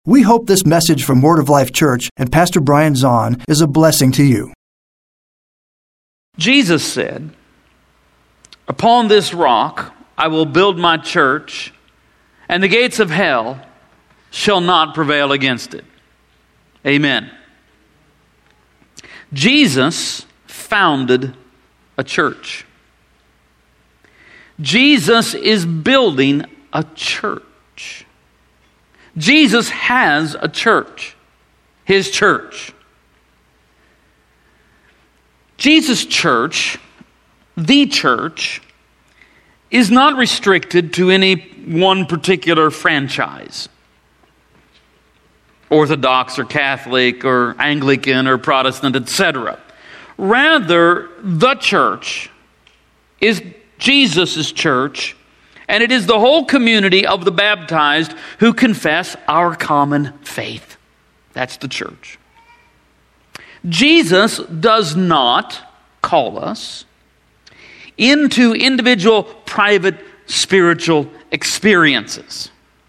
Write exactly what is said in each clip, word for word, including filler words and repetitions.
We hope this message from Word of Life Church and Pastor Brian Zahn is a blessing to you. Jesus said, "Upon this rock I will build my church, and the gates of hell shall not prevail against it." Amen. Jesus founded a church. Jesus is building a church. Jesus has a church, His church. Jesus' church, the church, is not restricted to any one particular franchise. Orthodox or Catholic or Anglican or Protestant, et cetera. Rather, the church is Jesus' church, and it is the whole community of the baptized who confess our common faith. That's the church. Jesus does not call us into individual, private, spiritual experiences.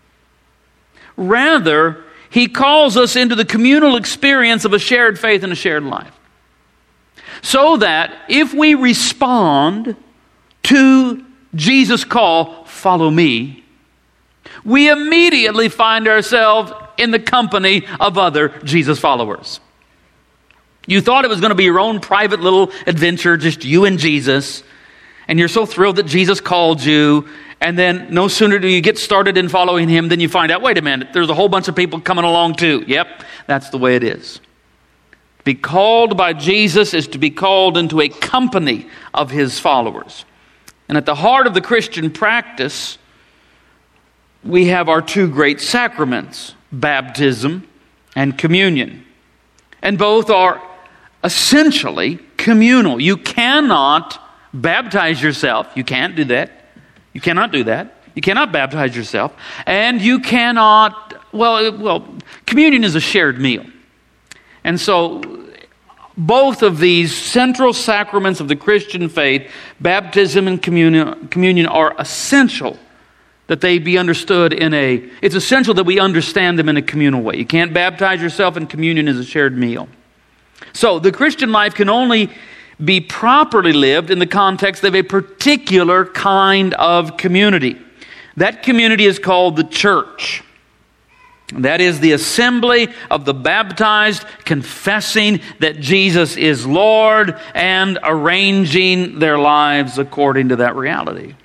Rather, He calls us into the communal experience of a shared faith and a shared life. So that if we respond to Jesus' call, "Follow me," we immediately find ourselves in the company of other Jesus followers. You thought it was going to be your own private little adventure, just you and Jesus, and you're so thrilled that Jesus called you, and then no sooner do you get started in following Him than you find out, wait a minute, there's a whole bunch of people coming along too. Yep, that's the way it is. To be called by Jesus is to be called into a company of His followers. And at the heart of the Christian practice, we have our two great sacraments, baptism and communion. And both are essentially communal. You cannot baptize yourself. You can't do that. You cannot do that. You cannot baptize yourself. And you cannot, well, well, communion is a shared meal. And so both of these central sacraments of the Christian faith, baptism and communion, communion are essential that they be understood in a, it's essential that we understand them in a communal way. You can't baptize yourself, and communion is a shared meal. So the Christian life can only be properly lived in the context of a particular kind of community. That community is called the church. That is the assembly of the baptized confessing that Jesus is Lord and arranging their lives according to that reality.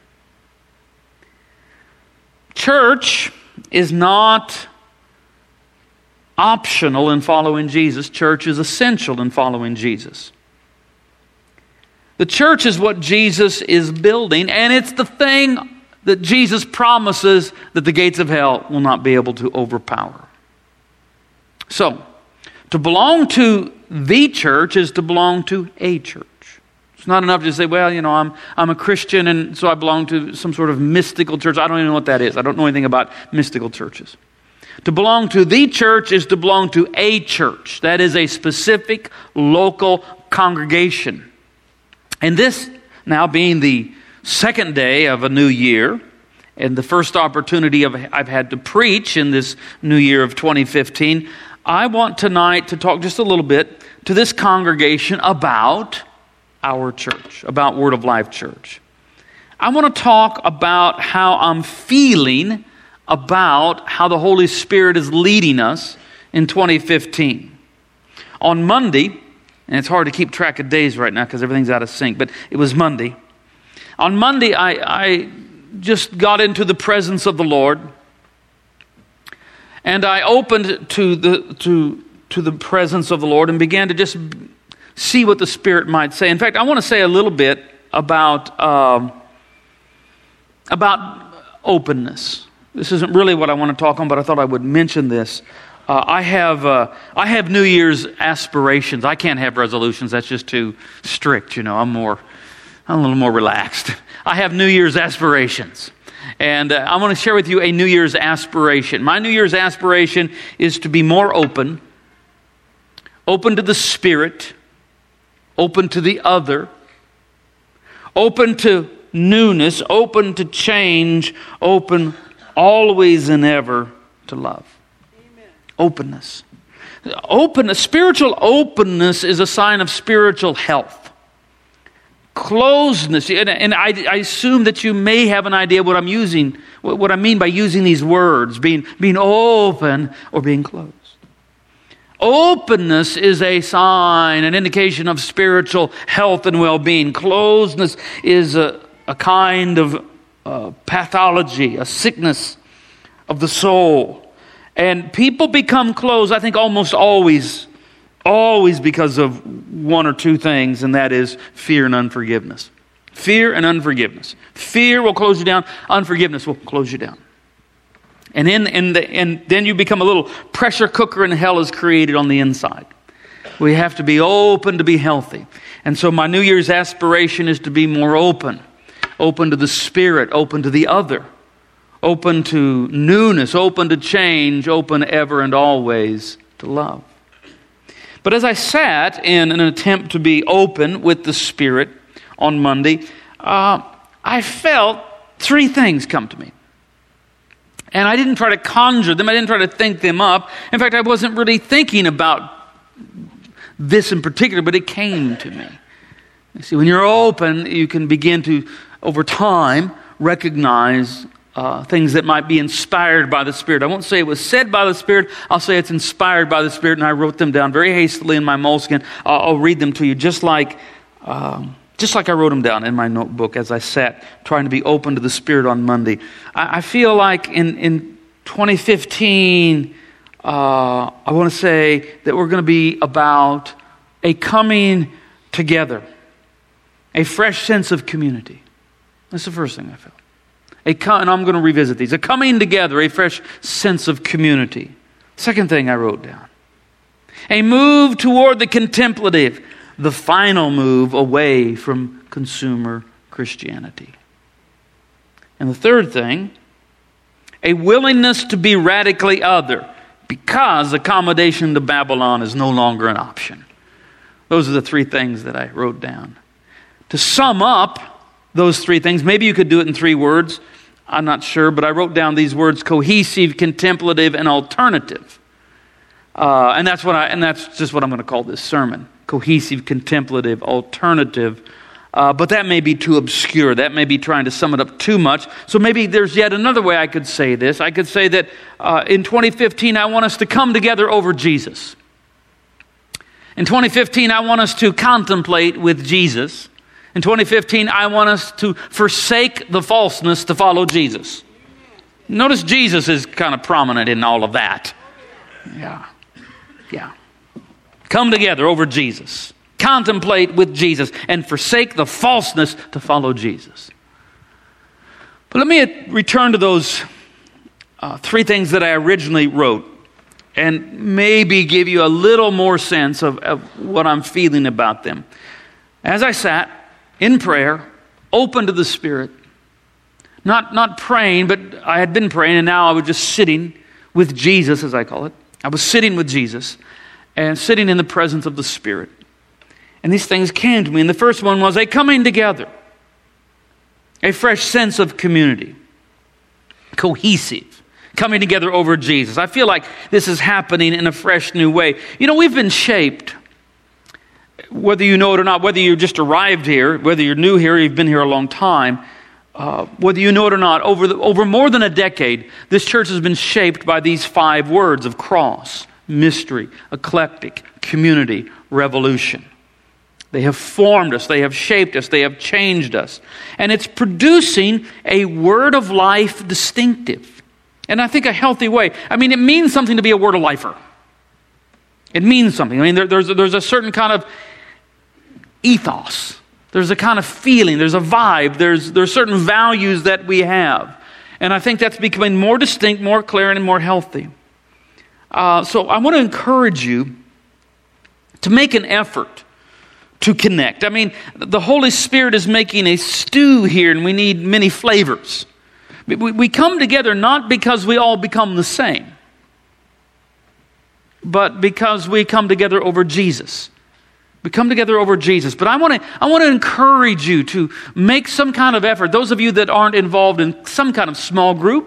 Church is not optional in following Jesus. Church is essential in following Jesus. The church is what Jesus is building, and it's the thing that Jesus promises that the gates of hell will not be able to overpower. So, to belong to the church is to belong to a church. It's not enough to say, well, you know, I'm I'm a Christian and so I belong to some sort of mystical church. I don't even know what that is. I don't know anything about mystical churches. To belong to the church is to belong to a church. That is a specific local congregation. And this now being the second day of a new year, and the first opportunity of, I've had to preach in this new year of twenty fifteen, I want tonight to talk just a little bit to this congregation about our church, about Word of Life Church. I want to talk about how I'm feeling about how the Holy Spirit is leading us in twenty fifteen. On Monday, and it's hard to keep track of days right now because everything's out of sync, but it was Monday. On Monday, I, I just got into the presence of the Lord, and I opened to the to to the presence of the Lord and began to just see what the Spirit might say. In fact, I want to say a little bit about um, about openness. This isn't really what I want to talk on, but I thought I would mention this. Uh, I have uh, I have New Year's aspirations. I can't have resolutions. That's just too strict. You know, I'm more. I'm a little more relaxed. I have New Year's aspirations. And uh, I want to share with you a New Year's aspiration. My New Year's aspiration is to be more open, open to the Spirit, open to the other, open to newness, open to change, open always and ever to love. Amen. Openness. Openness, spiritual openness is a sign of spiritual health. Closeness, and, and I, I assume that you may have an idea what I'm using, what, what I mean by using these words, being, being open or being closed. Openness is a sign, an indication of spiritual health and well-being. Closeness is a, a kind of uh, pathology, a sickness of the soul. And people become closed, I think, almost always, always because of one or two things, and that is fear and unforgiveness. Fear and unforgiveness. Fear will close you down. Unforgiveness will close you down. And in, in the, and then you become a little pressure cooker, and hell is created on the inside. We have to be open to be healthy. And so my New Year's aspiration is to be more open. Open to the Spirit, open to the other. Open to newness, open to change, open ever and always to love. But as I sat in an attempt to be open with the Spirit on Monday, uh, I felt three things come to me. And I didn't try to conjure them. I didn't try to think them up. In fact, I wasn't really thinking about this in particular, but it came to me. You see, when you're open, you can begin to, over time, recognize uh, things that might be inspired by the Spirit. I won't say it was said by the Spirit. I'll say it's inspired by the Spirit, and I wrote them down very hastily in my moleskin. Uh, I'll read them to you just like... Um, Just like I wrote them down in my notebook as I sat trying to be open to the Spirit on Monday. I, I feel like in, in twenty fifteen, uh, I want to say that we're going to be about a coming together, a fresh sense of community. That's the first thing I felt. A co- and I'm going to revisit these. A coming together, a fresh sense of community. Second thing I wrote down. A move toward the contemplative. The final move away from consumer Christianity. And the third thing, a willingness to be radically other, because accommodation to Babylon is no longer an option. Those are the three things that I wrote down. To sum up those three things, maybe you could do it in three words. I'm not sure, but I wrote down these words: cohesive, contemplative, and alternative. Uh, and that's what I, and that's just what I'm going to call this sermon. Cohesive, contemplative, alternative. Uh, but that may be too obscure. That may be trying to sum it up too much. So maybe there's yet another way I could say this. I could say that uh, in twenty fifteen, I want us to come together over Jesus. In twenty fifteen, I want us to contemplate with Jesus. In twenty fifteen, I want us to forsake the falseness to follow Jesus. Notice Jesus is kind of prominent in all of that. Yeah. Yeah. Come together over Jesus. Contemplate with Jesus and forsake the falseness to follow Jesus. But let me return to those uh, three things that I originally wrote and maybe give you a little more sense of, of what I'm feeling about them. As I sat in prayer, open to the Spirit, not, not praying, but I had been praying, and now I was just sitting with Jesus, as I call it. I was sitting with Jesus and sitting in the presence of the Spirit. And these things came to me. And the first one was a coming together. A fresh sense of community. Cohesive. Coming together over Jesus. I feel like this is happening in a fresh new way. You know, we've been shaped, whether you know it or not, whether you just arrived here, whether you're new here, or you've been here a long time, uh, whether you know it or not, over, the, over more than a decade, this church has been shaped by these five words of cross, mystery, eclectic, community, revolution. They have formed us, they have shaped us, they have changed us. And it's producing a word of life distinctive. And I think a healthy way. I mean, it means something to be a word of lifer. It means something. I mean, there, there's, there's a certain kind of ethos. There's a kind of feeling. There's a vibe. There's, there's certain values that we have. And I think that's becoming more distinct, more clear, and more healthy. Uh, so I want to encourage you to make an effort to connect. I mean, the Holy Spirit is making a stew here, and we need many flavors. We, we come together not because we all become the same, but because we come together over Jesus. We come together over Jesus. But I want to I want to encourage you to make some kind of effort. Those of you that aren't involved in some kind of small group,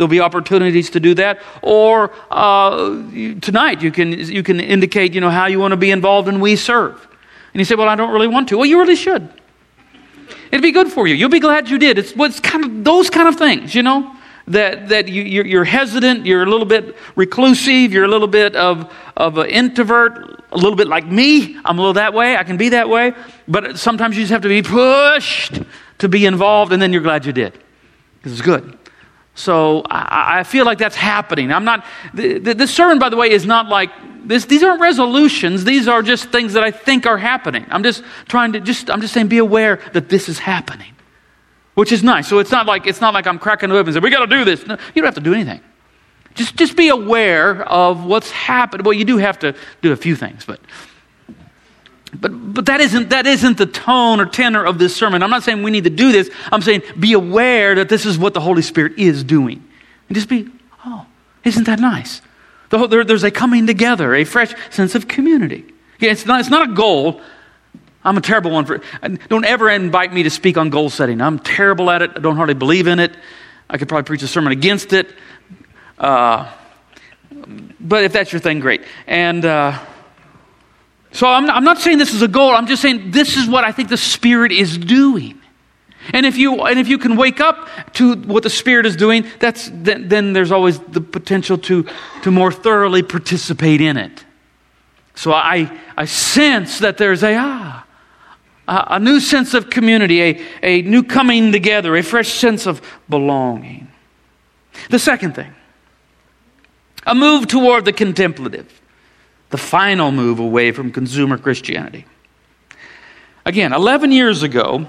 there'll be opportunities to do that. Or uh, you, tonight you can you can indicate, you know, how you want to be involved in We Serve. And you say, well, I don't really want to. Well, you really should. It'd be good for you. You'll be glad you did. It's what's kind of those kind of things, you know, that that you, you're, you're hesitant, you're a little bit reclusive, you're a little bit of of an introvert, a little bit like me. I'm a little that way. I can be that way, but sometimes you just have to be pushed to be involved, and then you're glad you did. This is good. So I, I feel like that's happening. I'm not. The, the, this sermon, by the way, is not like this. These aren't resolutions. These are just things that I think are happening. I'm just trying to just. I'm just saying, be aware that this is happening, which is nice. So it's not like it's not like I'm cracking the whip and saying we got to do this. No, you don't have to do anything. Just just be aware of what's happened. Well, you do have to do a few things, but. But but that isn't that isn't the tone or tenor of this sermon. I'm not saying we need to do this. I'm saying be aware that this is what the Holy Spirit is doing. And just be, oh, isn't that nice? The whole, there, there's a coming together, a fresh sense of community. Yeah, it's not it's not a goal. I'm a terrible one for it. Don't ever invite me to speak on goal setting. I'm terrible at it. I don't hardly believe in it. I could probably preach a sermon against it. Uh, but if that's your thing, great. And uh So I'm not, I'm not saying this is a goal. I'm just saying this is what I think the Spirit is doing. And if you and if you can wake up to what the Spirit is doing, that's then, then there's always the potential to to more thoroughly participate in it. So I I sense that there's a ah a, a new sense of community, a a new coming together, a fresh sense of belonging. The second thing, a move toward the contemplative. The final move away from consumer Christianity. Again, eleven years ago,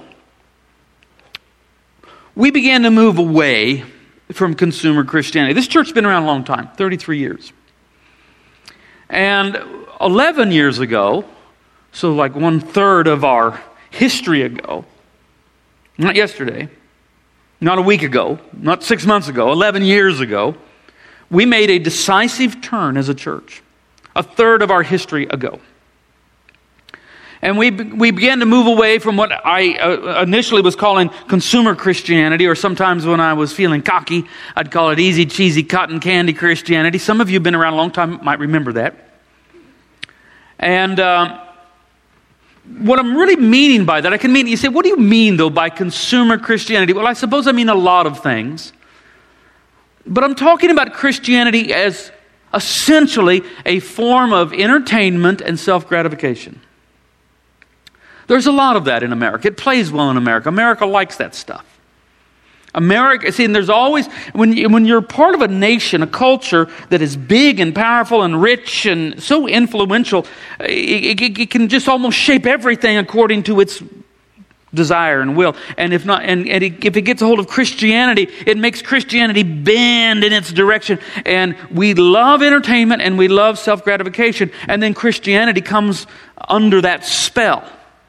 we began to move away from consumer Christianity. This church's been around a long time, thirty-three years. And eleven years ago, so like one third of our history ago, not yesterday, not a week ago, not six months ago, eleven years ago, we made a decisive turn as a church. A third of our history ago. And we we began to move away from what I uh, initially was calling consumer Christianity, or sometimes when I was feeling cocky, I'd call it easy, cheesy, cotton candy Christianity. Some of you have been around a long time, might remember that. And um, what I'm really meaning by that, I can mean, you say, what do you mean though by consumer Christianity? Well, I suppose I mean a lot of things. But I'm talking about Christianity as essentially a form of entertainment and self-gratification. There's a lot of that in America. It plays well in America. America likes that stuff. America, see, and there's always, when, you, when you're part of a nation, a culture that is big and powerful and rich and so influential, it, it, it can just almost shape everything according to its desire and will. And if not, and, and it, if it gets a hold of Christianity, it makes Christianity bend in its direction. And we love entertainment and we love self-gratification. And then Christianity comes under that spell.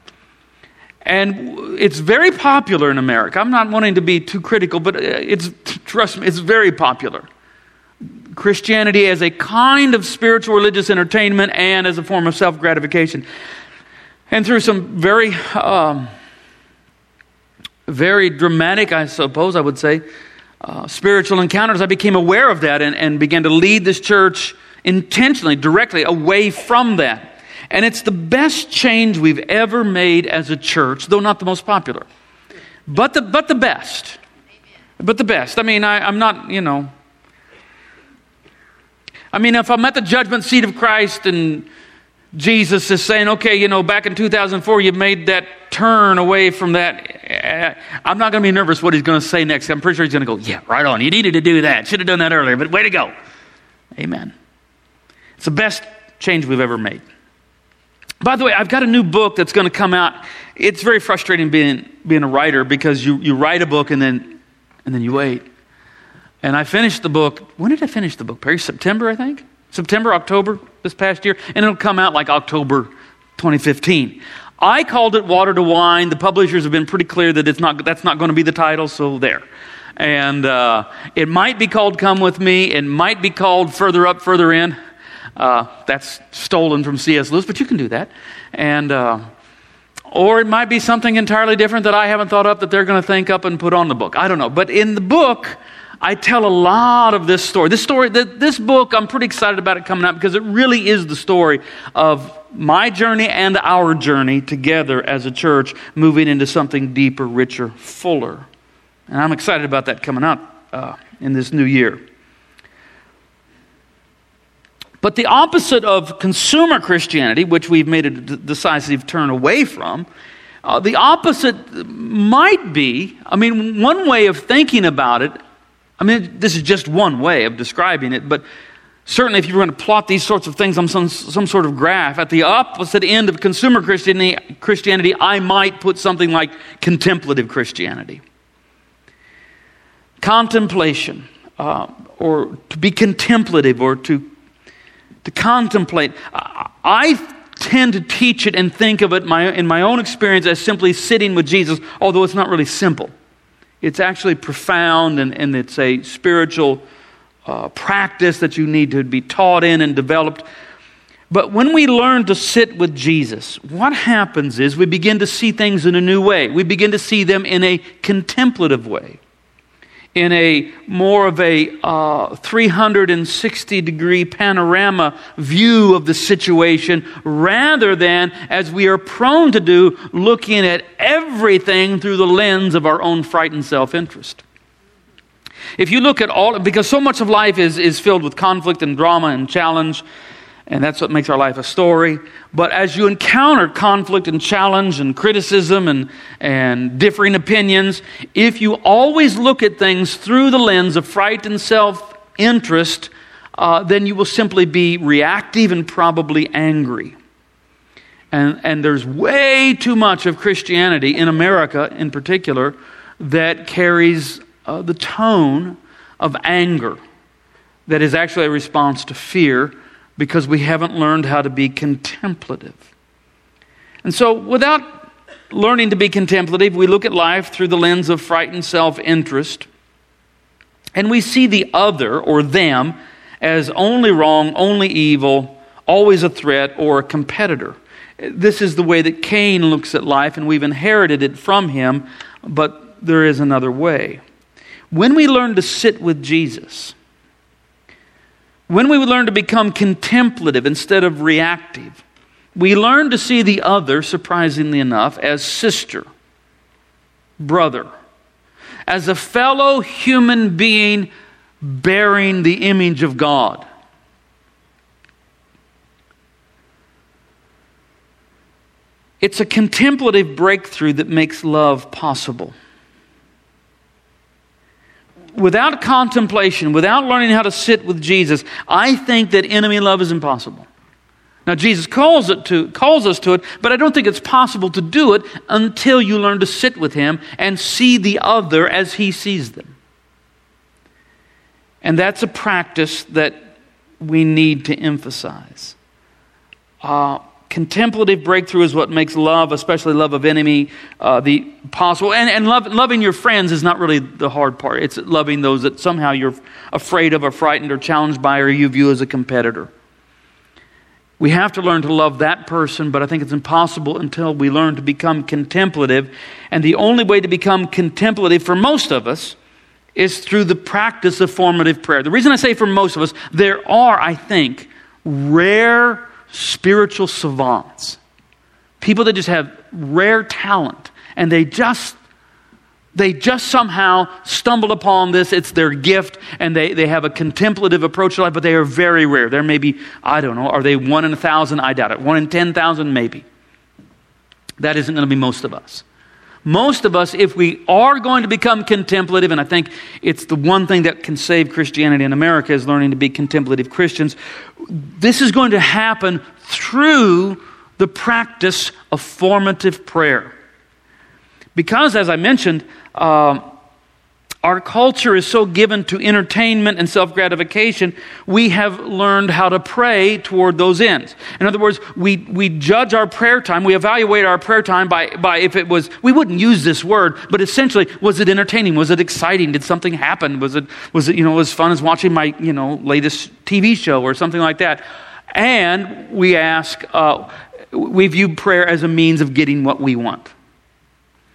And it's very popular in America. I'm not wanting to be too critical, but it's, trust me, it's very popular. Christianity as a kind of spiritual religious entertainment and as a form of self-gratification. And through some very... Um, very dramatic, I suppose I would say, uh, spiritual encounters, I became aware of that and, and began to lead this church intentionally, directly away from that. And it's the best change we've ever made as a church, though not the most popular. But the but the best. But the best. I mean, I, I'm not, you know... I mean, if I'm at the judgment seat of Christ and Jesus is saying, okay, you know, back in two thousand four, you made that turn away from that. I'm not going to be nervous what he's going to say next. I'm pretty sure he's going to go, yeah, right on. You needed to do that. Should have done that earlier, but way to go. Amen. It's the best change we've ever made. By the way, I've got a new book that's going to come out. It's very frustrating being being a writer because you, you write a book and then and then you wait. And I finished the book. When did I finish the book, Perry? September, I think? September, October this past year. And it'll come out like October twenty fifteen. I called it Water to Wine. The publishers have been pretty clear that it's not. That's not going to be the title, so there. And uh, it might be called Come With Me. It might be called Further Up, Further In. Uh, that's stolen from C S Lewis, but you can do that. And uh, or it might be something entirely different that I haven't thought up that they're going to think up and put on the book. I don't know. But in the book, I tell a lot of this story. This story, this book, I'm pretty excited about it coming out because it really is the story of my journey and our journey together as a church, moving into something deeper, richer, fuller. And I'm excited about that coming out uh, in this new year. But the opposite of consumer Christianity, which we've made a d- decisive turn away from, uh, the opposite might be, I mean, one way of thinking about it, I mean, this is just one way of describing it, but certainly if you were going to plot these sorts of things on some, some sort of graph, at the opposite end of consumer Christianity, Christianity, I might put something like contemplative Christianity. Contemplation, uh, or to be contemplative, or to to contemplate. I tend to teach it and think of it my, in my own experience as simply sitting with Jesus, although it's not really simple. It's actually profound, and, and it's a spiritual uh, practice that you need to be taught in and developed. But when we learn to sit with Jesus, what happens is we begin to see things in a new way. We begin to see them in a contemplative way, in a more of a uh, three hundred sixty degree panorama view of the situation, rather than, as we are prone to do, looking at everything through the lens of our own frightened self-interest. If you look at all, because so much of life is, is filled with conflict and drama and challenge, and that's what makes our life a story. But as you encounter conflict and challenge and criticism and, and differing opinions, if you always look at things through the lens of fright and self-interest, uh, then you will simply be reactive and probably angry. And, and there's way too much of Christianity, in America in particular, that carries uh, the tone of anger that is actually a response to fear, because we haven't learned how to be contemplative. And so without learning to be contemplative, we look at life through the lens of frightened self-interest, and we see the other, or them, as only wrong, only evil, always a threat, or a competitor. This is the way that Cain looks at life, and we've inherited it from him, but there is another way. When we learn to sit with Jesus, when we learn to become contemplative instead of reactive, we learn to see the other, surprisingly enough, as sister, brother, as a fellow human being bearing the image of God. It's a contemplative breakthrough that makes love possible. Without contemplation, without learning how to sit with Jesus, I think that enemy love is impossible. Now, Jesus calls it to calls us to it, but I don't think it's possible to do it until you learn to sit with Him and see the other as He sees them. And that's a practice that we need to emphasize. Uh, Contemplative breakthrough is what makes love, especially love of enemy, uh, the possible. And, and love, loving your friends is not really the hard part. It's loving those that somehow you're afraid of or frightened or challenged by, or you view as a competitor. We have to learn to love that person, but I think it's impossible until we learn to become contemplative. And the only way to become contemplative for most of us is through the practice of formative prayer. The reason I say for most of us, there are, I think, rare spiritual savants, people that just have rare talent, and they just they just somehow stumbled upon this. It's their gift, and they, they have a contemplative approach to life, but they are very rare. There may be, I don't know, are they one in a thousand? I doubt it. One in ten thousand? Maybe. That isn't going to be most of us. Most of us, if we are going to become contemplative, and I think it's the one thing that can save Christianity in America is learning to be contemplative Christians, this is going to happen through the practice of formative prayer. Because, as I mentioned, uh, our culture is so given to entertainment and self-gratification, we have learned how to pray toward those ends. In other words, we, we judge our prayer time, we evaluate our prayer time by, by if it was, we wouldn't use this word, but essentially, was it entertaining? Was it exciting? Did something happen? Was it, was it, you know, as fun as watching my, you know, latest T V show or something like that? And we ask, uh, we view prayer as a means of getting what we want.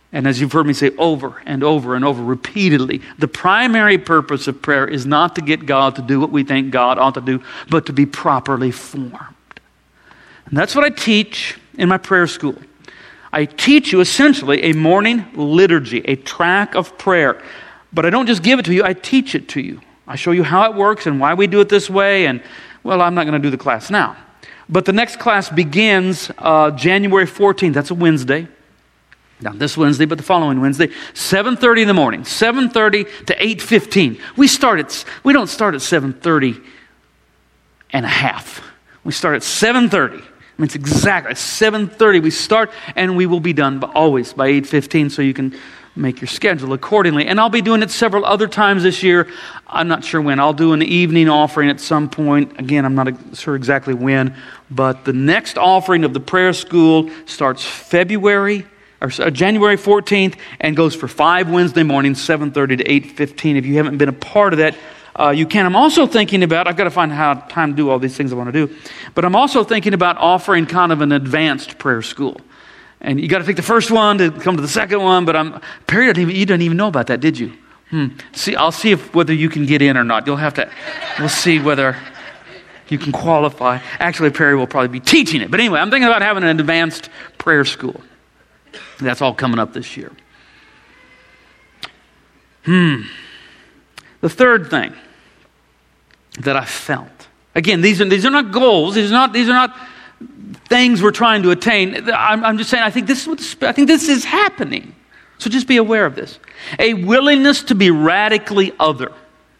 And as you've heard me say over and over and over repeatedly, the primary purpose of prayer is not to get God to do what we think God ought to do, but to be properly formed. And that's what I teach in my prayer school. I teach you essentially a morning liturgy, a track of prayer. But I don't just give it to you, I teach it to you. I show you how it works and why we do it this way. And, well, I'm not going to do the class now. But the next class begins uh, January fourteenth. That's a Wednesday. Not this Wednesday, but the following Wednesday, seven thirty in the morning, seven thirty to eight fifteen. We start at, we don't start at seven thirty and a half. We start at seven thirty. I mean, it's exactly seven thirty we start, and we will be done by, always by eight fifteen, so you can make your schedule accordingly. And I'll be doing it several other times this year. I'm not sure when. I'll do an evening offering at some point. Again, I'm not sure exactly when, but the next offering of the prayer school starts February or January fourteenth and goes for five Wednesday mornings, seven thirty to eight fifteen. If you haven't been a part of that, uh, you can. I'm also thinking about, I've got to find how time to do all these things I want to do, but I'm also thinking about offering kind of an advanced prayer school. And you got to take the first one to come to the second one, but I'm, Perry, didn't even, you didn't even know about that, did you? Hmm. See, I'll see if whether you can get in or not. You'll have to, we'll see whether you can qualify. Actually, Perry will probably be teaching it. But anyway, I'm thinking about having an advanced prayer school. That's all coming up this year. Hmm. The third thing that I felt. Again, these are these are not goals. These are not these are not things we're trying to attain. I'm, I'm just saying. I think this is what the, I think this is happening. So just be aware of this. A willingness to be radically other,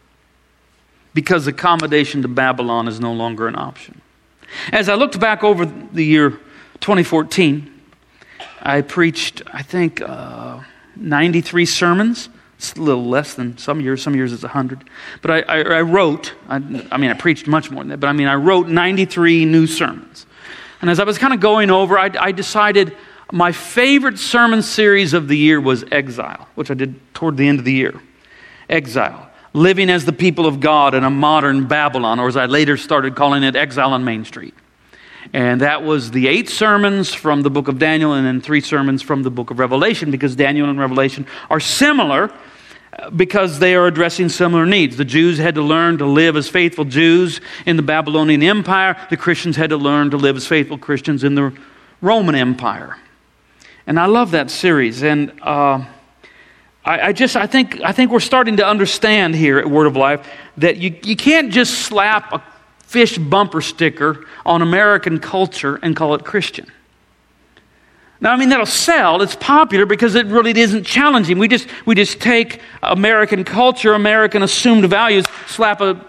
because accommodation to Babylon is no longer an option. As I looked back over the year twenty fourteen, I preached, I think, uh, ninety-three sermons. It's a little less than some years. Some years it's one hundred. But I, I, I wrote, I, I mean, I preached much more than that, but I mean, I wrote ninety-three new sermons. And as I was kind of going over, I, I decided my favorite sermon series of the year was Exile, which I did toward the end of the year. Exile. Living as the people of God in a modern Babylon, or as I later started calling it, Exile on Main Street. And that was the eight sermons from the book of Daniel and then three sermons from the book of Revelation, because Daniel and Revelation are similar because they are addressing similar needs. The Jews had to learn to live as faithful Jews in the Babylonian Empire. The Christians had to learn to live as faithful Christians in the Roman Empire. And I love that series. And uh, I, I just, I think, I think we're starting to understand here at Word of Life that you, you can't just slap a fish bumper sticker on American culture and call it Christian. Now, I mean, that'll sell. It's popular because it really isn't challenging. We just we just take American culture, American assumed values, slap a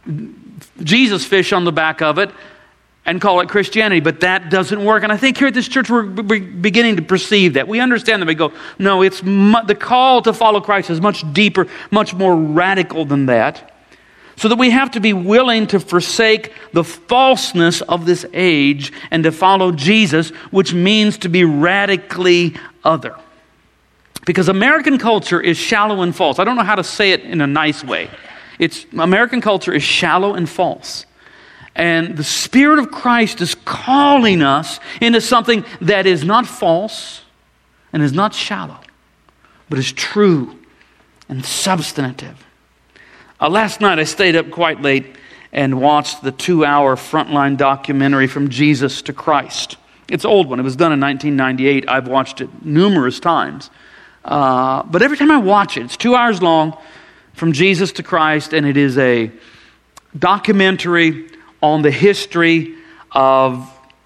Jesus fish on the back of it, and call it Christianity. But that doesn't work. And I think here at this church, we're beginning to perceive that. We understand that. We go, no, it's mu- the call to follow Christ is much deeper, much more radical than that. So that we have to be willing to forsake the falseness of this age and to follow Jesus, which means to be radically other. Because American culture is shallow and false. I don't know how to say it in a nice way. It's American culture is shallow and false. And the Spirit of Christ is calling us into something that is not false and is not shallow, but is true and substantive. Uh, last night I stayed up quite late and watched the two-hour Frontline documentary From Jesus to Christ. It's an old one. It was done in nineteen ninety-eight. I've watched it numerous times. Uh, but every time I watch it, it's two hours long, From Jesus to Christ, and it is a documentary on the history of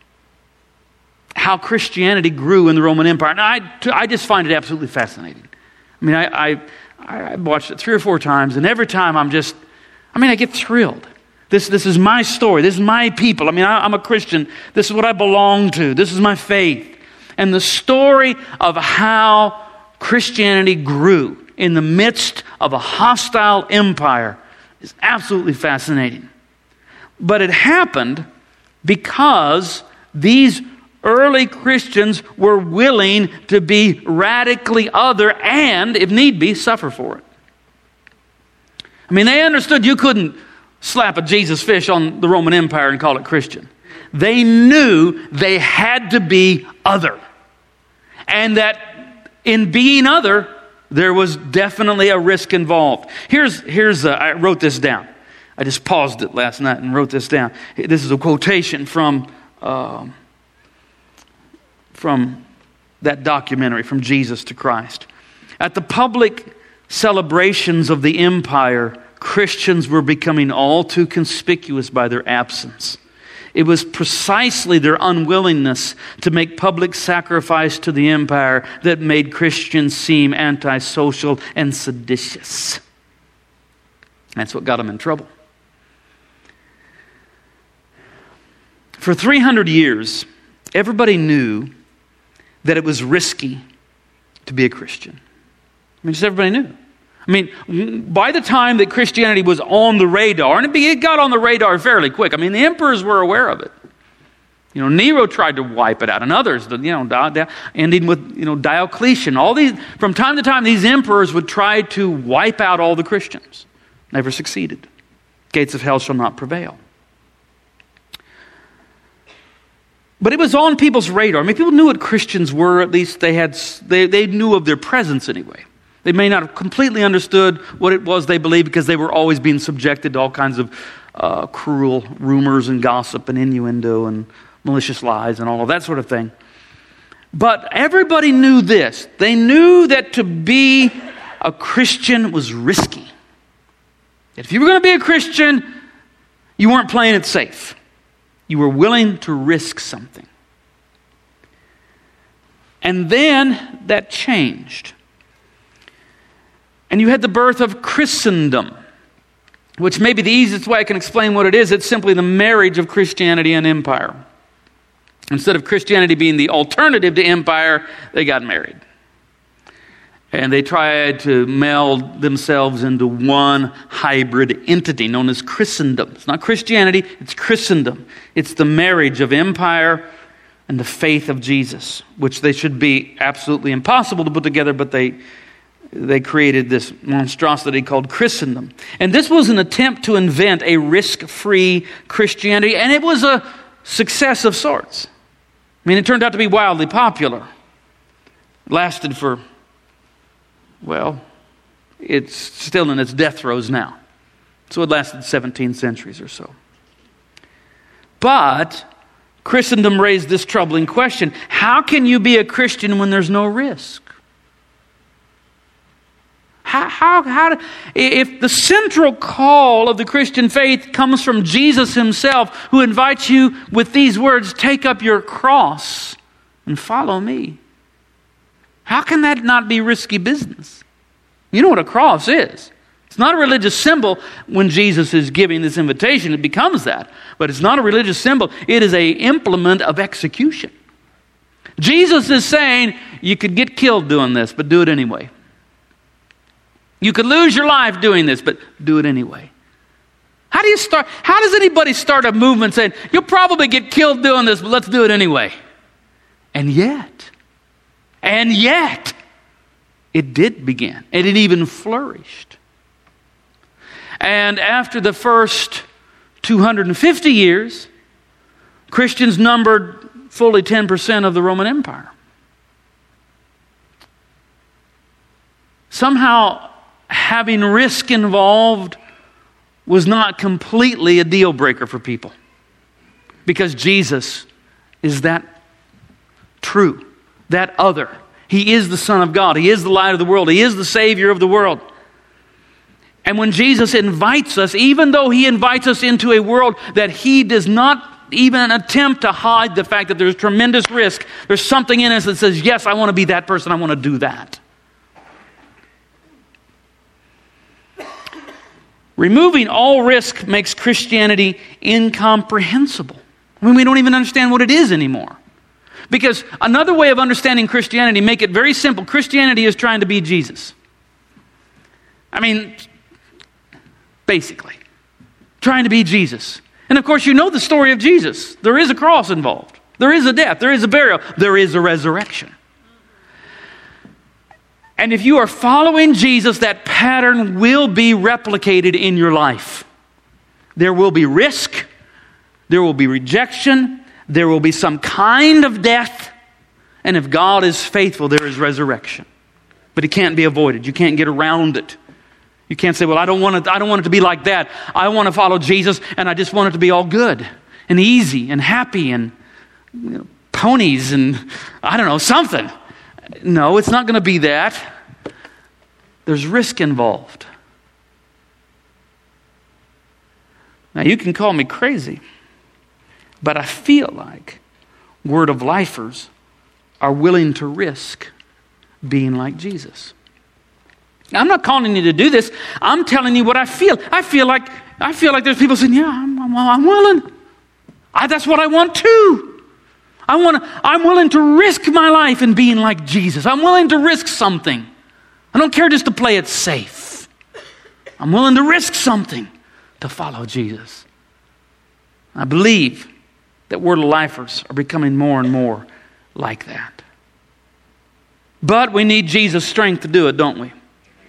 how Christianity grew in the Roman Empire. And I, I just find it absolutely fascinating. I mean, I... I I watched it three or four times, and every time I'm just, I mean, I get thrilled. This this is my story. This is my people. I mean, I, I'm a Christian. This is what I belong to. This is my faith. And the story of how Christianity grew in the midst of a hostile empire is absolutely fascinating. But it happened because these early Christians were willing to be radically other and, if need be, suffer for it. I mean, they understood you couldn't slap a Jesus fish on the Roman Empire and call it Christian. They knew they had to be other. And that in being other, there was definitely a risk involved. Here's, here's a, I wrote this down. I just paused it last night and wrote this down. This is a quotation from, um, from that documentary, From Jesus to Christ. At the public celebrations of the empire, Christians were becoming all too conspicuous by their absence. It was precisely their unwillingness to make public sacrifice to the empire that made Christians seem antisocial and seditious. That's what got them in trouble. For three hundred years, everybody knew that it was risky to be a Christian. I mean, just everybody knew. I mean, by the time that Christianity was on the radar, and it got on the radar fairly quick. I mean, the emperors were aware of it. You know, Nero tried to wipe it out, and others, you know, ending with, you know, Diocletian. All these, from time to time, these emperors would try to wipe out all the Christians. Never succeeded. Gates of hell shall not prevail. But it was on people's radar. I mean, people knew what Christians were. At least they had, they, they knew of their presence anyway. They may not have completely understood what it was they believed because they were always being subjected to all kinds of uh, cruel rumors and gossip and innuendo and malicious lies and all of that sort of thing. But everybody knew this. They knew that to be a Christian was risky. If you were going to be a Christian, you weren't playing it safe. You were willing to risk something. And then that changed. And you had the birth of Christendom, which may be the easiest way I can explain what it is. It's simply the marriage of Christianity and empire. Instead of Christianity being the alternative to empire, they got married. And they tried to meld themselves into one hybrid entity known as Christendom. It's not Christianity, it's Christendom. It's the marriage of empire and the faith of Jesus, which they should be absolutely impossible to put together, but they they created this monstrosity called Christendom. And this was an attempt to invent a risk-free Christianity, and it was a success of sorts. I mean, it turned out to be wildly popular. It lasted for, well, it's still in its death throes now. So it lasted seventeen centuries or so. But Christendom raised this troubling question. How can you be a Christian when there's no risk? How, how, how, if the central call of the Christian faith comes from Jesus himself, who invites you with these words, take up your cross and follow me. How can that not be risky business? You know what a cross is. It's not a religious symbol. When Jesus is giving this invitation, it becomes that. But it's not a religious symbol. It is an implement of execution. Jesus is saying, you could get killed doing this, but do it anyway. You could lose your life doing this, but do it anyway. How do you start? How does anybody start a movement saying, you'll probably get killed doing this, but let's do it anyway? And yet, and yet, it did begin. And it even flourished. And after the first two hundred fifty years, Christians numbered fully ten percent of the Roman Empire. Somehow, having risk involved was not completely a deal breaker for people. Because Jesus is that true, that other. He is the Son of God. He is the light of the world. He is the Savior of the world. And when Jesus invites us, even though He invites us into a world that He does not even attempt to hide the fact that there's tremendous risk, there's something in us that says, yes, I want to be that person. I want to do that. Removing all risk makes Christianity incomprehensible. I mean, we don't even understand what it is anymore. Because another way of understanding Christianity, make it very simple. Christianity is trying to be Jesus. I mean, basically, trying to be Jesus. And of course, you know the story of Jesus. There is a cross involved. There is a death. There is a burial. There is a resurrection. And if you are following Jesus, that pattern will be replicated in your life. There will be risk. There will be rejection. There will be some kind of death. And if God is faithful, there is resurrection. but it can't be avoided. You can't get around it. You can't say, well, I don't want it, I don't want it to be like that. I want to follow Jesus, and I just want it to be all good and easy and happy and you know, ponies and I don't know, something. No, it's not going to be that. There's risk involved. Now, you can call me crazy, but I feel like Word of Lifers are willing to risk being like Jesus. Now, I'm not calling you to do this. I'm telling you what I feel. I feel like I feel like there's people saying, "Yeah, I'm, I'm, I'm willing. I, that's what I want too. I want to. I'm willing to risk my life in being like Jesus. I'm willing to risk something. I don't care just to play it safe. I'm willing to risk something to follow Jesus." I believe that Word of Lifers are becoming more and more like that. But we need Jesus' strength to do it, don't we?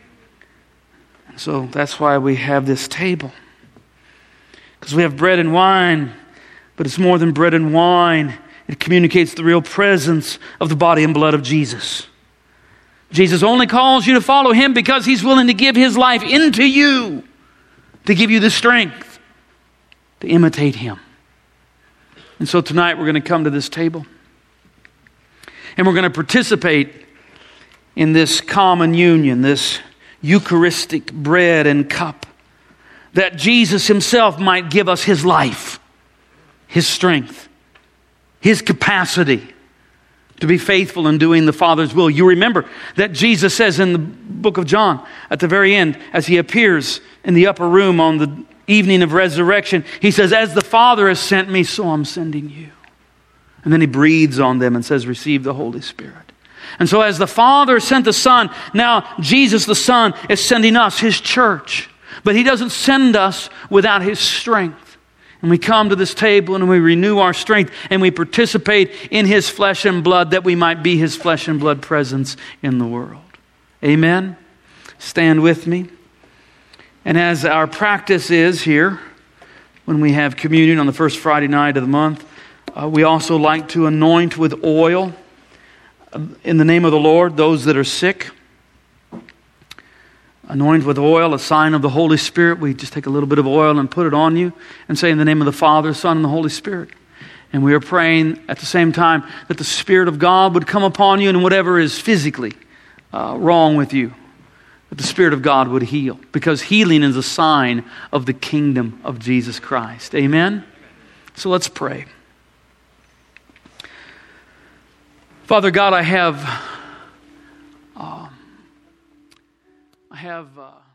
So that's why we have this table. Because we have bread and wine, but it's more than bread and wine. It communicates the real presence of the body and blood of Jesus. Jesus only calls you to follow Him because He's willing to give His life into you to give you the strength to imitate Him. And so tonight we're going to come to this table and we're going to participate in this common union, this Eucharistic bread and cup, that Jesus Himself might give us His life, His strength, His capacity to be faithful in doing the Father's will. You remember that Jesus says in the book of John, at the very end, as He appears in the upper room on the evening of resurrection, He says, "As the Father has sent me, so I'm sending you." And then He breathes on them and says, "Receive the Holy Spirit." And so as the Father sent the Son, now Jesus the Son is sending us, His church. But He doesn't send us without His strength. And we come to this table and we renew our strength and we participate in His flesh and blood that we might be His flesh and blood presence in the world. Amen? Stand with me. And as our practice is here, when we have communion on the first Friday night of the month, uh, we also like to anoint with oil in the name of the Lord those that are sick. Anoint with oil, a sign of the Holy Spirit. We just take a little bit of oil and put it on you and say in the name of the Father, Son, and the Holy Spirit. And we are praying at the same time that the Spirit of God would come upon you and whatever is physically uh, wrong with you, that the Spirit of God would heal. Because healing is a sign of the kingdom of Jesus Christ. Amen? So let's pray. Father God, I have... Uh, I have... Uh,